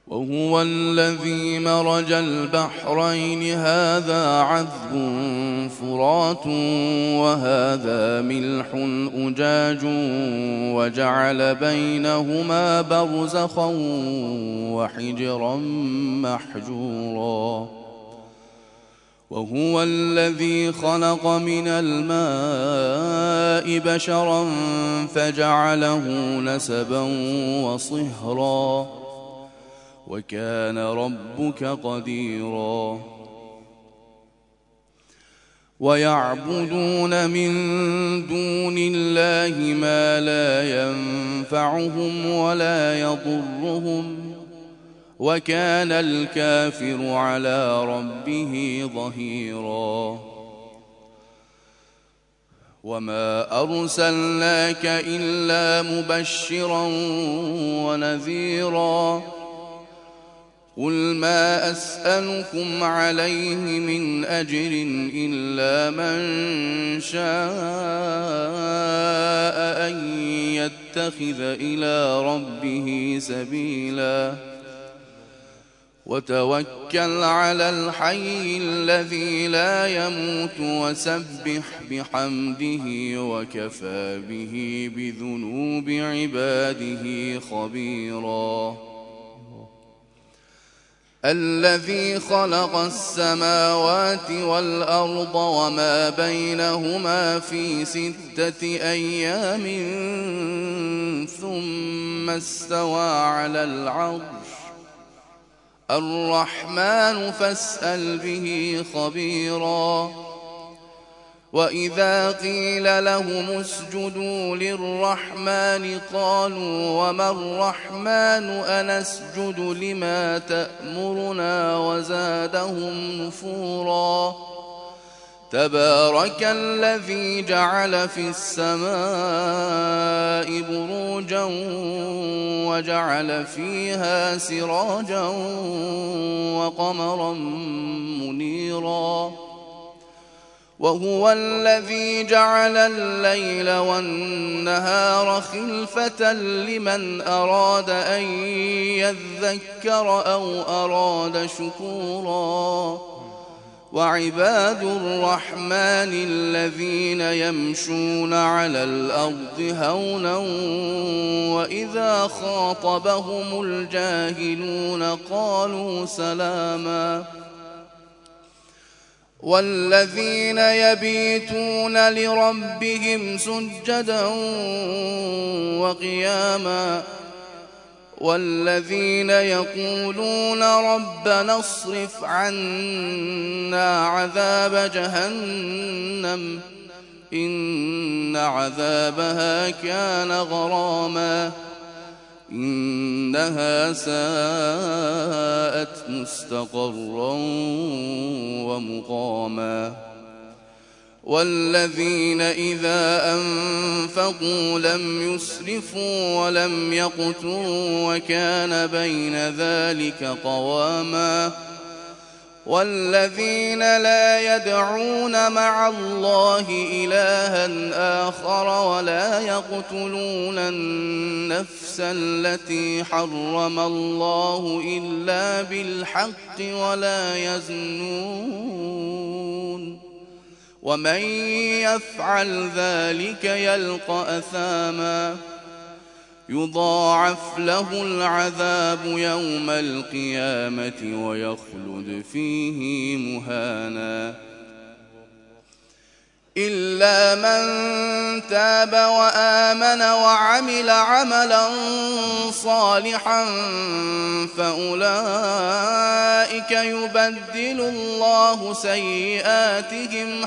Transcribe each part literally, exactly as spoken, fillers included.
وهو الذي مرج البحرين هذا عذب فرات وهذا ملح أجاج وجعل بينهما برزخا وحجرا محجورا وهو الذي خلق من الماء بشرا فجعله نسبا وصهرا وكان ربك قديرا ويعبدون من دون الله ما لا ينفعهم ولا يضرهم وكان الكافر على ربه ظهيرا وما أرسلناك إلا مبشرا ونذيرا قل ما أسألكم عليه من أجر إلا من شاء أن يتخذ إلى ربه سبيلا وتوكل على الحي الذي لا يموت وسبح بحمده وكفى به بذنوب عباده خبيرا الذي خلق السماوات والأرض وما بينهما في ستة أيام ثم استوى على العرش الرحمن فاسأل به خبيرا وإذا قيل لهم اسجدوا للرحمن قالوا وما الرحمن أنسجد لما تأمرنا وزادهم نفورا تبارك الذي جعل في السماء بروجا وجعل فيها سراجا وقمرا منيرا وهو الذي جعل الليل والنهار خلفة لمن أراد أن يذكر أو أراد شكورا وعباد الرحمن الذين يمشون على الأرض هونا وإذا خاطبهم الجاهلون قالوا سلاما والذين يبيتون لربهم سجدا وقياما والذين يقولون ربنا اصرف عنا عذاب جهنم إن عذابها كان غراما إنها ساءت مستقرا ومقاما والذين إذا أنفقوا لم يسرفوا ولم يقتروا وكان بين ذلك قواما والذين لا يدعون مع الله إلها آخر ولا يقتلون النفس التي حرم الله إلا بالحق ولا يزنون ومن يفعل ذلك يلقى أثاما يضاعف له العذاب يوم القيامة ويخلد فيه مهانا إلا من تاب وآمن وعمل عملا صالحا فأولئك يبدل الله سيئاتهم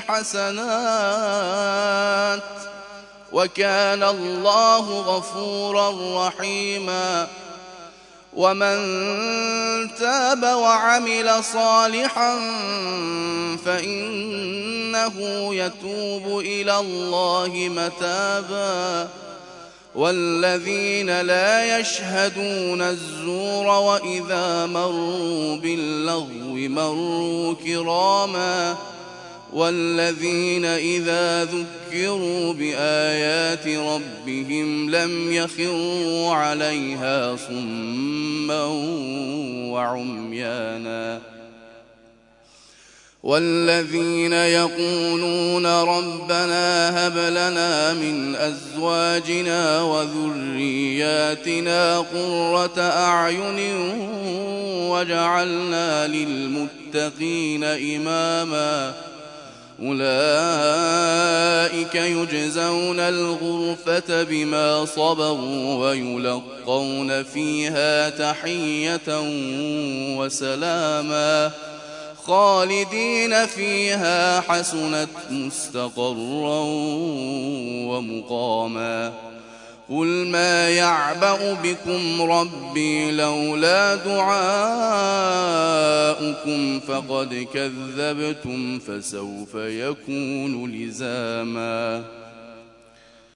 حسنات وكان الله غفورا رحيما ومن تاب وعمل صالحا فإنه يتوب إلى الله متابا والذين لا يشهدون الزور وإذا مروا باللغو مروا كراما والذين إذا ذكروا بآيات ربهم لم يخروا عليها صما وعميانا والذين يقولون ربنا هب لنا من أزواجنا وذرياتنا قرة أعين واجعلنا للمتقين إماما أولئك يجزون الغرفة بما صبروا ويلقون فيها تحية وسلاما خالدين فيها حسنت مستقرا ومقاما قل ما يعبأ بكم ربي لولا دعاؤكم فقد كذبتم فسوف يكون لزاما.